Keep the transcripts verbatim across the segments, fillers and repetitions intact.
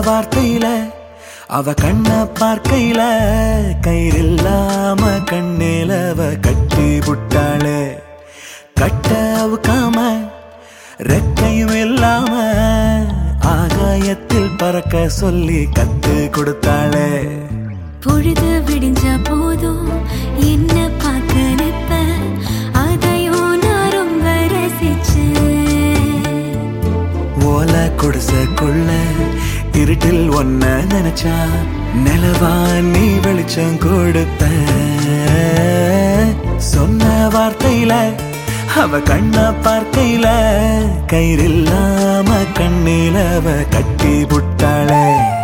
வார்த்தையில அவ கண்ண பார்க்கையில கயிறில்லாம கண்ணேலவ கட்டி புட்டாளே. கட்ட அவுக்காம ரெக்கையும் இல்லாம ஆகாயத்தில் பறக்க சொல்லி கத்து கொடுத்தாளே. பொழுது விடிஞ்சா போதும் என்ன பார்க்க நிப்ப, அதையும் நான் ரொம்ப ரசிச்சேன். ஓலை குடிசைக்குள்ள இருட்டில் ஒன்ன நினைச்சா நிலவா நீ வெளிச்சம் கொடுத்த. சொன்ன வார்த்தையில அவ கண்ண பார்க்கையில கயிறில்லாம கண்ணிலவ கட்டி புட்டாளே.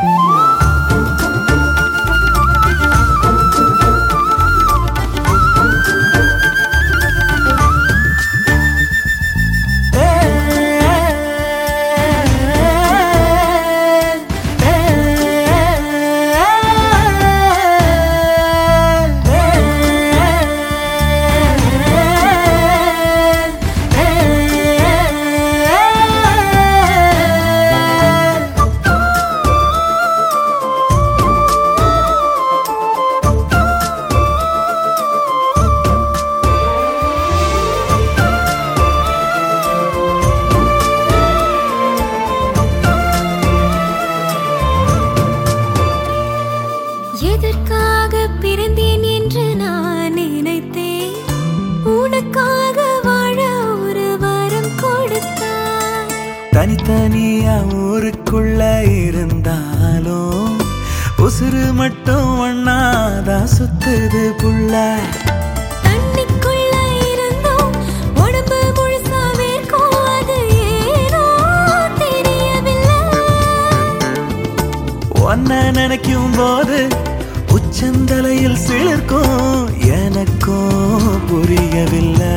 எதற்காக பிறந்தேன் என்று நான் நினைத்தேன், உனக்காக வாழ ஒரு வரம் கொடுத்தாய். தனித்தனியா ஊருக்குள்ள இருந்தாலும் உசுறு மட்டும் ஒண்ணாதான் சுத்துது புள்ள. தண்ணிக்குள்ள இருந்தோம் உடம்பு முழுசா வேர்க்கும், அது ஏனோ தெரியவில்லை. ஒன்ன நினைக்கும் போது உச்சந்தலையில் சிலிர்க்கும், எனக்கும் புரியவில்லை.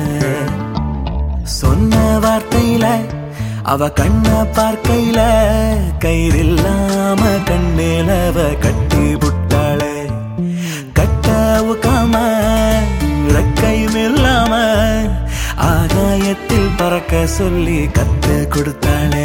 சொன்ன வார்த்தையில அவ கண்ண பார்க்கையில கயிறில்லாம கண்ணேலவ கட்டி புட்டாளே. கட்ட உக்காம ரெக்கையும் இல்லாம ஆகாயத்தில் பறக்க சொல்லி கத்து கொடுத்தாளே.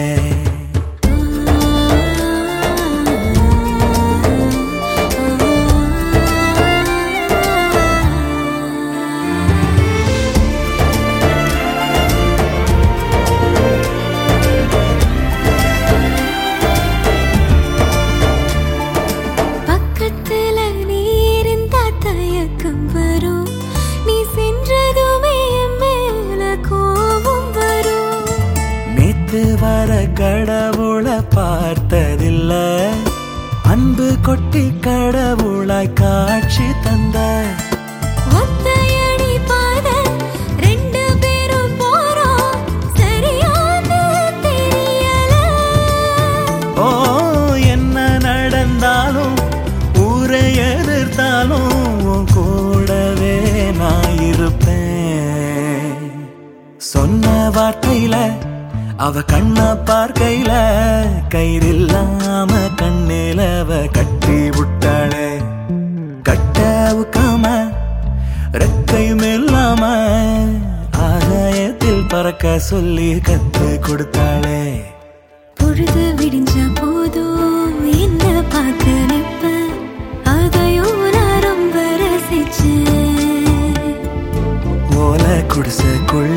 வர கடவுளை பார்த்ததில்ல, அன்பு கொட்டி கடவுளாய் காட்சி தந்த. ஒத்தையடி பாத ரெண்டு பேரும் போறோம், சரியான தெரியல. ஓ என்ன நடந்தாலும் ஊரை எதிர்த்தாலும் கூடவே நான் இருப்பேன். சொன்ன வார்த்தையில அவ கண்ண பார்க்கையில கயிறில்லாம கண்ணிலவ கட்டி விட்டாளே. கட்ட உக்காம ரெக்கையும் இல்லாம ஆகாயத்தில் பறக்க சொல்லி கத்து கொடுத்தாளே. பொழுது விடிஞ்சா போதும் என்ன பார்க்க நிப்ப, அதையும் நான் ரொம்ப ரசிச்சேன். ஓலை குடிசைக்குள்ள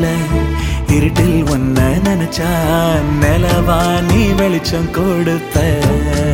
இருட்டில் ஒன்ன நினைச்சா நிலவா நீ வெளிச்சம் கொடுத்த.